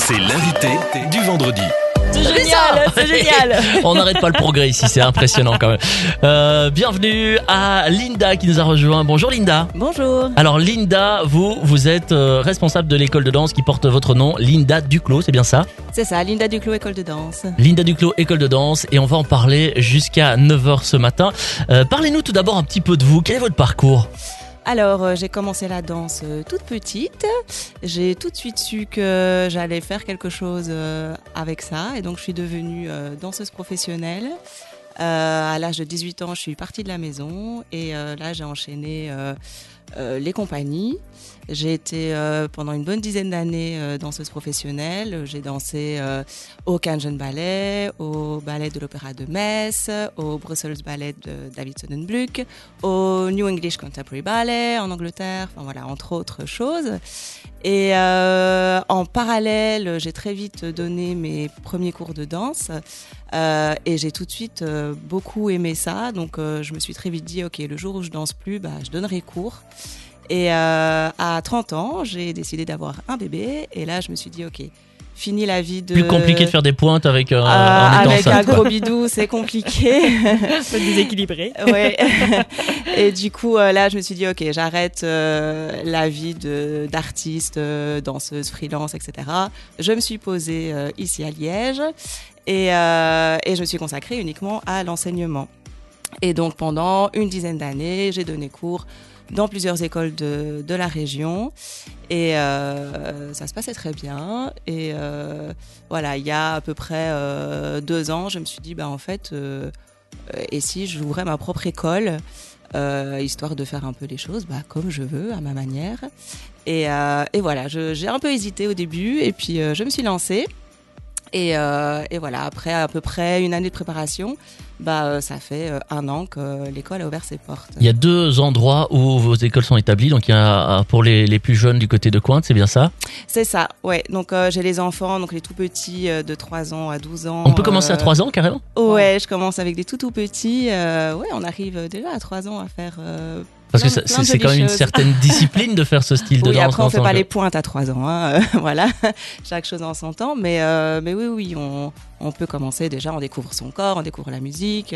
C'est l'invité du vendredi. C'est génial. On n'arrête pas le progrès ici, c'est impressionnant quand même. Bienvenue à Linda qui nous a rejoint. Bonjour Linda. Bonjour. Alors Linda, vous êtes responsable de l'école de danse qui porte votre nom, Linda Duclos, c'est bien ça? C'est ça, Linda Duclos, école de danse. Linda Duclos, école de danse, et on va en parler jusqu'à 9h ce matin. Parlez-nous tout d'abord un petit peu de vous, quel est votre parcours? Alors, j'ai commencé la danse toute petite. J'ai tout de suite su que j'allais faire quelque chose avec ça. Et donc, je suis devenue danseuse professionnelle. À l'âge de 18 ans, je suis partie de la maison. Et là, j'ai enchaîné les compagnies. J'ai été pendant une bonne dizaine d'années danseuse professionnelle. J'ai dansé au Canadian Ballet, au Ballet de l'Opéra de Metz, au Brussels Ballet de David Sonnenbluck, au New English Contemporary Ballet en Angleterre, enfin voilà, entre autres choses. Et en parallèle, j'ai très vite donné mes premiers cours de danse et j'ai tout de suite beaucoup aimé ça. Donc je me suis très vite dit, ok, le jour où je danse plus, je donnerai cours. Et à 30 ans, j'ai décidé d'avoir un bébé. Et là, je me suis dit, ok, fini la vie de... Plus compliqué de faire des pointes avec en étant avec enceinte, un gros bidou, c'est compliqué. C'est déséquilibré. Ouais. Et du coup, là, je me suis dit, ok, j'arrête la vie d'artiste, danseuse, freelance, etc. Je me suis posée ici à Liège et je me suis consacrée uniquement à l'enseignement. Et donc, pendant une dizaine d'années, j'ai donné cours dans plusieurs écoles de la région et ça se passait très bien et voilà, il y a à peu près 2 ans, je me suis dit en fait et si j'ouvrais ma propre école histoire de faire un peu les choses comme je veux, à ma manière et voilà, j'ai un peu hésité au début et puis je me suis lancée et voilà, après à peu près une année de préparation, ça fait 1 an que l'école a ouvert ses portes. Il y a 2 endroits où vos écoles sont établies. Donc il y a pour les plus jeunes du côté de Cointe, c'est bien ça? C'est ça, ouais. Donc j'ai les enfants, donc les tout petits de 3 ans à 12 ans. On peut commencer à 3 ans carrément? Ouais, je commence avec des tout petits. Ouais, on arrive déjà à 3 ans à faire... Parce que plein de c'est quand même jolies une choses. certaine discipline de faire ce style de oui, danse. après on fait pas donc, les pointes à 3 ans, voilà, chaque chose en son temps, mais oui, on peut commencer déjà, on découvre son corps, on découvre la musique,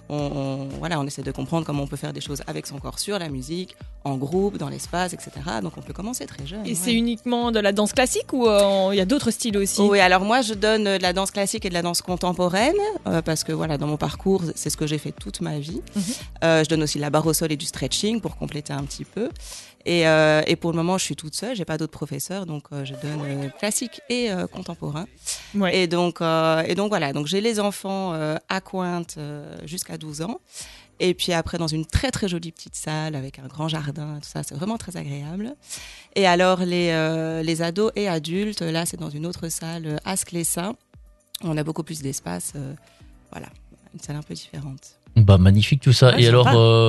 on essaie de comprendre comment on peut faire des choses avec son corps sur la musique, en groupe, dans l'espace, etc. Donc on peut commencer très jeune. Et c'est uniquement de la danse classique ou il y a d'autres styles aussi? Oui, alors moi je donne de la danse classique et de la danse contemporaine parce que voilà, dans mon parcours, c'est ce que j'ai fait toute ma vie. Je donne aussi de la barre au sol et du stretching pour compléter un petit peu. Et pour le moment, je suis toute seule, j'ai pas d'autres professeurs, donc je donne classique et contemporain. Ouais. Et donc voilà, donc j'ai les enfants à Cointe jusqu'à 12 ans. Et puis après, dans une très très jolie petite salle avec un grand jardin, tout ça, c'est vraiment très agréable. Et alors les ados et adultes, là, c'est dans une autre salle à Sclessin. On a beaucoup plus d'espace, voilà, une salle un peu différente. Magnifique tout ça. Ouais, et alors,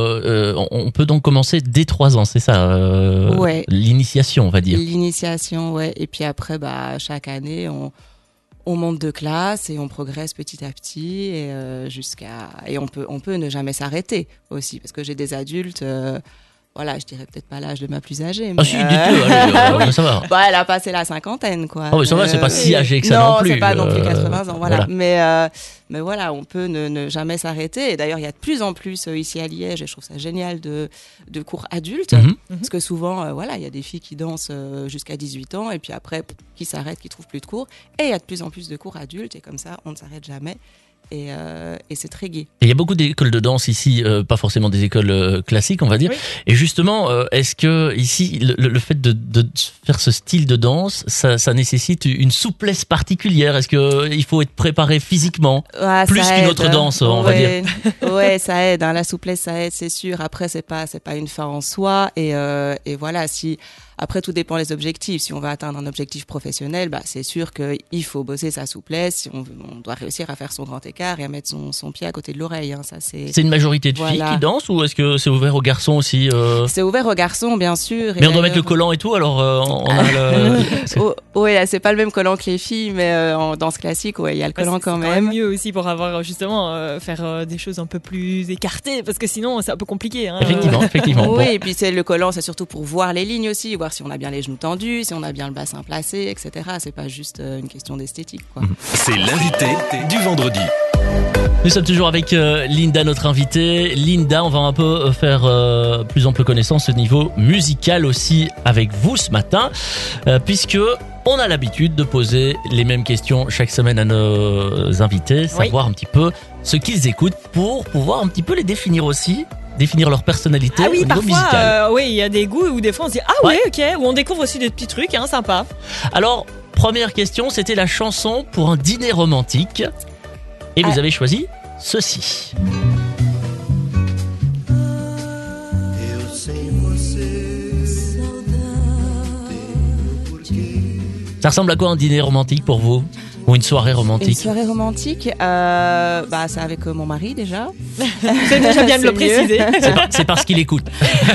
on peut donc commencer dès 3 ans, c'est ça? Ouais. L'initiation, on va dire. L'initiation, ouais. Et puis après, chaque année, on monte de classe et on progresse petit à petit et et on peut ne jamais s'arrêter aussi parce que j'ai des adultes. Voilà, je dirais peut-être pas l'âge de ma plus âgée. Mais Ah si, dites-le, allez, ça va. elle a passé la cinquantaine, quoi. Ah oui, ça va, c'est pas si âgé que ça non plus. Non, c'est pas non plus 80 ans, voilà. Voilà. Mais voilà, on peut ne jamais s'arrêter. Et d'ailleurs, il y a de plus en plus ici à Liège, et je trouve ça génial, de cours adultes. Parce que souvent, il y a des filles qui dansent jusqu'à 18 ans, et puis après, qui s'arrêtent, qui trouvent plus de cours. Et il y a de plus en plus de cours adultes, et comme ça, on ne s'arrête jamais. Et c'est très gai. Et il y a beaucoup d'écoles de danse ici, pas forcément des écoles classiques, on va dire. Oui. Et justement, est-ce que ici, le fait de faire ce style de danse, ça nécessite une souplesse particulière? Est-ce que il faut être préparé physiquement plus qu'une autre danse, on va dire? Ouais, ça aide. La souplesse, ça aide, c'est sûr. Après, c'est pas une fin en soi. Et voilà, si après tout dépend des objectifs. Si on veut atteindre un objectif professionnel, c'est sûr qu'il faut bosser sa souplesse. Si on doit réussir à faire son grand écart et à mettre son pied à côté de l'oreille. Ça c'est une majorité de filles qui dansent ou est-ce que c'est ouvert aux garçons aussi? C'est ouvert aux garçons, bien sûr. Mais on doit mettre le collant et tout, alors on a oui, c'est pas le même collant que les filles, mais en danse classique, il y a le collant quand même. C'est mieux aussi pour avoir justement faire des choses un peu plus écartées, parce que sinon c'est un peu compliqué. Effectivement. Oui, et puis c'est le collant, c'est surtout pour voir les lignes aussi, voir savoir si on a bien les genoux tendus, si on a bien le bassin placé, etc. C'est pas juste une question d'esthétique, quoi. C'est l'invité du vendredi. Nous sommes toujours avec Linda, notre invitée. Linda, on va un peu faire plus ample connaissance au niveau musical aussi avec vous ce matin, puisque on a l'habitude de poser les mêmes questions chaque semaine à nos invités, savoir un petit peu ce qu'ils écoutent pour pouvoir un petit peu les définir aussi. Définir leur personnalité au niveau musical. Oui, il y a des goûts où des fois on se dit ah ouais, ok, où on découvre aussi des petits trucs, sympa. Alors, première question, c'était la chanson pour un dîner romantique. Et vous avez choisi ceci. Ça ressemble à quoi un dîner romantique pour vous? Ou une soirée romantique? Une soirée romantique, c'est avec mon mari déjà. C'est déjà bien de le préciser. C'est parce qu'il écoute.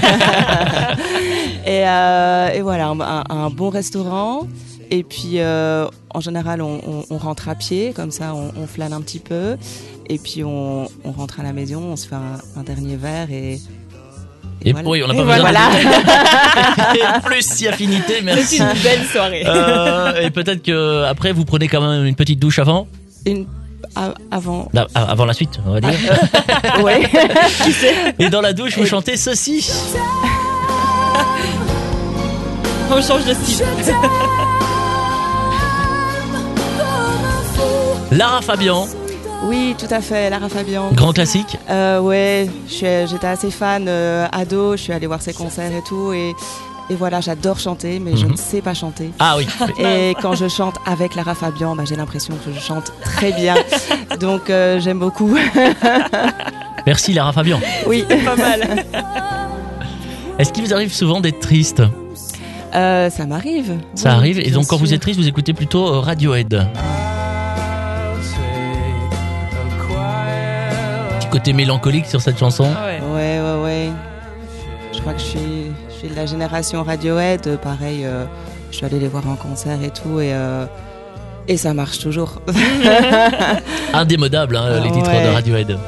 et voilà, un bon restaurant. Et puis, en général, on rentre à pied, comme ça, on flâne un petit peu. Et puis, on rentre à la maison, on se fait un dernier verre et voilà. Oui, on n'a pas besoin de plus si affinité, merci. C'est une belle soirée. Et peut-être que après vous prenez quand même une petite douche avant. Avant. Avant la suite, on va dire. Oui. Qui sait? Et dans la douche, vous chantez ceci. On change de style. Lara Fabian. Oui, tout à fait, Lara Fabian. Grand classique. Ouais, j'étais assez fan ado, je suis allée voir ses concerts et tout, et voilà, j'adore chanter, mais je ne sais pas chanter. Ah oui. Et quand je chante avec Lara Fabian, j'ai l'impression que je chante très bien, donc j'aime beaucoup. Merci Lara Fabian. Oui, pas mal. Est-ce qu'il vous arrive souvent d'être triste? Ça m'arrive. Ça arrive, et donc quand vous êtes triste, vous écoutez plutôt Radiohead. Côté mélancolique sur cette chanson. Ouais. Je crois que je suis de la génération Radiohead. Pareil, je suis allée les voir en concert et tout, et ça marche toujours. Indémodable, les titres de Radiohead.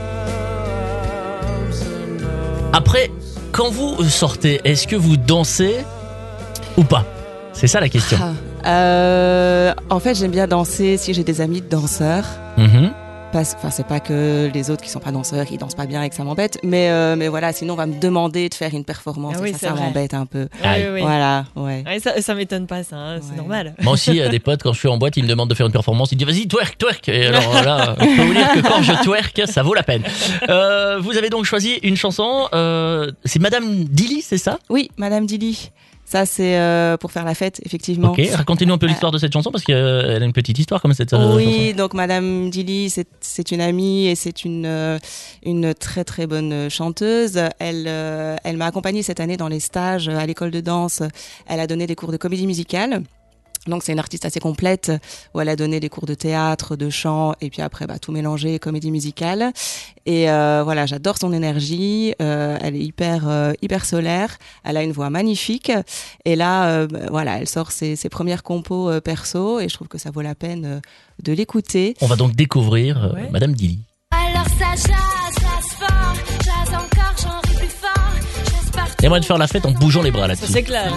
Après, quand vous sortez, est-ce que vous dansez ou pas? C'est ça la question. En fait, j'aime bien danser si j'ai des amis danseurs. C'est pas que les autres qui sont pas danseurs, ils dansent pas bien et que ça m'embête, mais voilà, sinon on va me demander de faire une performance, et ça m'embête un peu. Oui. Voilà, ouais. Ça m'étonne pas, ça, c'est normal. Moi aussi, des potes, quand je suis en boîte, ils me demandent de faire une performance, ils disent vas-y, twerk. Et alors là, je peux vous dire que quand je twerk, ça vaut la peine. Vous avez donc choisi une chanson, c'est Madame Dilly, c'est ça? Oui, Madame Dilly. Ça, c'est pour faire la fête, effectivement. Ok, racontez-nous un peu l'histoire de cette chanson, parce qu'elle a une petite histoire comme cette chanson. Oui, donc Madame Dilly, c'est une amie et c'est une très très bonne chanteuse. Elle m'a accompagnée cette année dans les stages à l'école de danse. Elle a donné des cours de comédie musicale. Donc c'est une artiste assez complète où elle a donné des cours de théâtre, de chant et puis après tout mélangé, comédie musicale. Et voilà, j'adore son énergie. Elle est hyper solaire. Elle a une voix magnifique. Et là, voilà, elle sort ses premières compos perso et je trouve que ça vaut la peine de l'écouter. On va donc découvrir Madame Dilly. Alors ça jazz fort, jazz encore, j'en ris plus fort. Jazz partout. Et moi de faire la fête en bougeant les bras là-dessus. Ça c'est clair.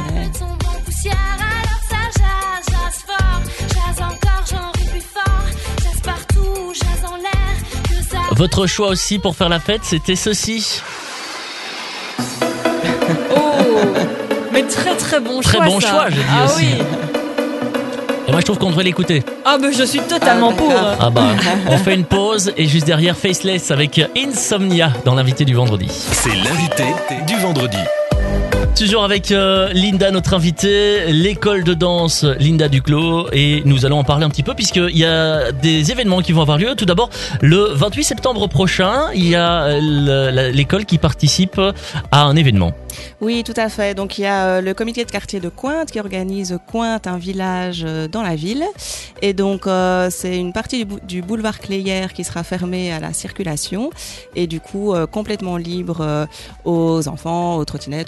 Votre choix aussi pour faire la fête, c'était ceci. Mais très très bon choix. Très bon choix, je dis aussi. Oui. Et moi je trouve qu'on devrait l'écouter. Je suis totalement pour. On fait une pause et juste derrière Faceless avec Insomnia dans l'invité du vendredi. C'est l'invité du vendredi. Toujours avec Linda, notre invitée, l'école de danse Linda Duclos, et nous allons en parler un petit peu puisqu'il y a des événements qui vont avoir lieu. Tout d'abord, le 28 septembre prochain, il y a l'école qui participe à un événement. Oui, tout à fait. Donc il y a le comité de quartier de Cointe qui organise Cointe, un village dans la ville. Et donc c'est une partie du boulevard Cléhière qui sera fermée à la circulation et du coup complètement libre aux enfants, aux trottinettes, aux vélos, etc.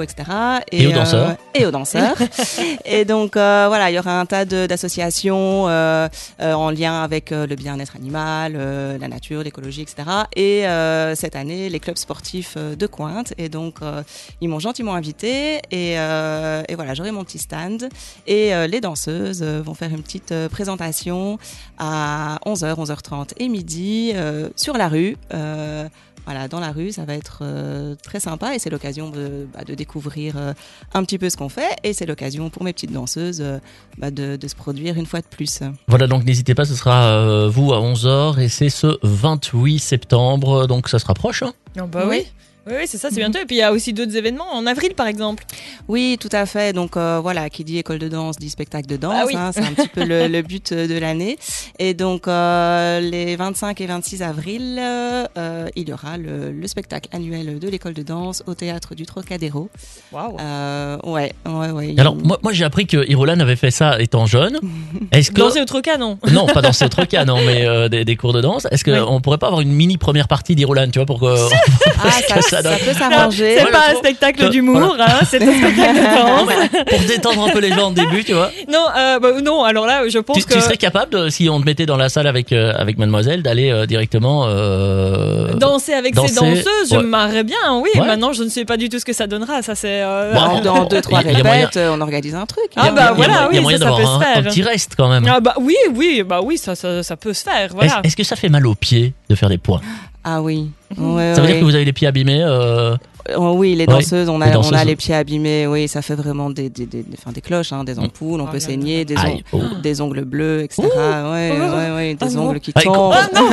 etc. Et aux danseurs. Et aux danseurs. Et donc, voilà, il y aura un tas d'associations en lien avec le bien-être animal, la nature, l'écologie, etc. Et cette année, les clubs sportifs de Cointe. Et donc, ils m'ont gentiment invité. Et voilà, j'aurai mon petit stand. Et les danseuses vont faire une petite présentation à 11h, 11h30 et midi sur la rue. Voilà, dans la rue, ça va être très sympa et c'est l'occasion de découvrir un petit peu ce qu'on fait et c'est l'occasion pour mes petites danseuses de se produire une fois de plus. Voilà, donc n'hésitez pas, ce sera vous à 11h et c'est ce 28 septembre, donc ça se rapproche. Hein oui. Oui, c'est ça, c'est bientôt. Et puis il y a aussi d'autres événements en avril, par exemple. Oui, tout à fait. Donc voilà, qui dit école de danse dit spectacle de danse. Ah oui. C'est un petit peu le but de l'année. Et donc les 25 et 26 avril, il y aura le spectacle annuel de l'école de danse au théâtre du Trocadéro. Waouh. Ouais. Alors moi j'ai appris que Irulan avait fait ça étant jeune. Est-ce que danser au Troca, non? Non, pas danser au Troca, non, mais des cours de danse. Est-ce qu'on pourrait pas avoir une mini première partie d'Irulan, tu vois, pour que ça peut s'arranger. C'est pas un spectacle d'humour, c'est un spectacle de danse. Pour détendre un peu les gens au début, tu vois. Non, non. Alors là, je pense que tu serais capable, si on te mettait dans la salle avec Mademoiselle, d'aller directement danser avec ces danseuses. Je me marrerais bien, oui. Ouais. Maintenant, je ne sais pas du tout ce que ça donnera. Ça c'est dans 2-3 répètes, on organise un truc. Il y a moyen d'avoir un petit reste quand même. Ah oui, ça peut se faire. Voilà. Est-ce que ça fait mal aux pieds de faire des points? Ah oui. Ça veut dire que vous avez les pieds abîmés Oui, les danseuses, on a les pieds abîmés. Oui, ça fait vraiment des cloches, des ampoules, on peut saigner, des ongles bleus, etc. Des ongles qui tombent.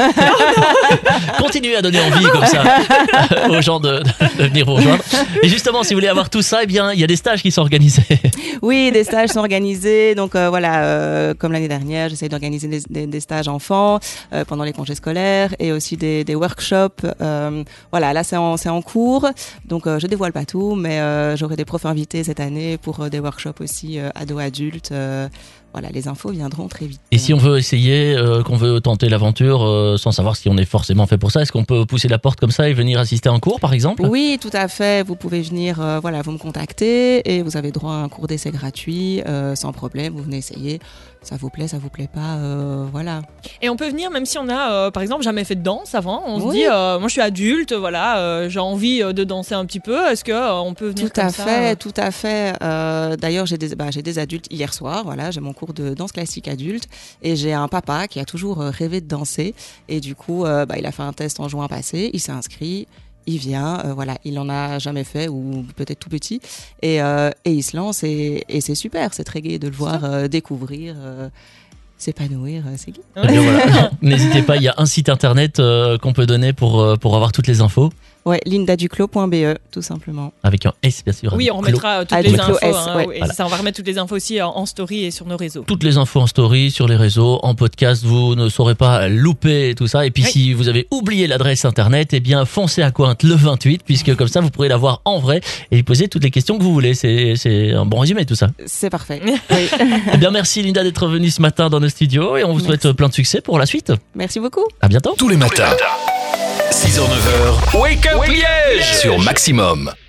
Continuez à donner envie comme ça aux gens de venir vous rejoindre. Et justement, si vous voulez avoir tout ça, eh bien, il y a des stages qui sont organisés. Oui, des stages sont organisés. Donc comme l'année dernière, j'essaie d'organiser des stages enfants pendant les congés scolaires et aussi des workshops. Voilà, là c'est en cours. Donc je dévoile pas tout, mais j'aurai des profs invités cette année pour des workshops aussi ados-adultes. Voilà, les infos viendront très vite. Et si on veut essayer, qu'on veut tenter l'aventure sans savoir si on est forcément fait pour ça, est-ce qu'on peut pousser la porte comme ça et venir assister à un cours par exemple? Oui, tout à fait. Vous pouvez venir, vous me contacter et vous avez droit à un cours d'essai gratuit sans problème. Vous venez essayer. Ça vous plaît pas, voilà. Et on peut venir même si on a, par exemple, jamais fait de danse avant. On se dit, moi je suis adulte, voilà, j'ai envie de danser un petit peu. Est-ce que on peut venir comme ça? Tout à fait. D'ailleurs, j'ai des adultes hier soir. Voilà, j'ai mon cours de danse classique adulte et j'ai un papa qui a toujours rêvé de danser et du coup, il a fait un test en juin passé. Il s'est inscrit. Il vient, voilà, il en a jamais fait ou peut-être tout petit et il se lance et c'est super, c'est très gai de le voir découvrir, s'épanouir, c'est gai. Eh bien, voilà. N'hésitez pas, il y a un site internet qu'on peut donner pour avoir toutes les infos. Ouais, lindaduclos.be, tout simplement. Avec un S, bien sûr. Oui, on remettra toutes les infos. Voilà. Ça, on va remettre toutes les infos aussi en story et sur nos réseaux. Toutes les infos en story, sur les réseaux, en podcast, vous ne saurez pas louper tout ça. Et puis si vous avez oublié l'adresse internet, eh bien foncez à Cointe le 28, puisque comme ça vous pourrez la voir en vrai et lui poser toutes les questions que vous voulez. C'est un bon résumé tout ça. C'est parfait. Oui. Eh bien merci Linda d'être venue ce matin dans nos studios et on vous souhaite plein de succès pour la suite. Merci beaucoup. À bientôt. Tous les matins, 6h-9h, Wake Up Liège sur Maximum.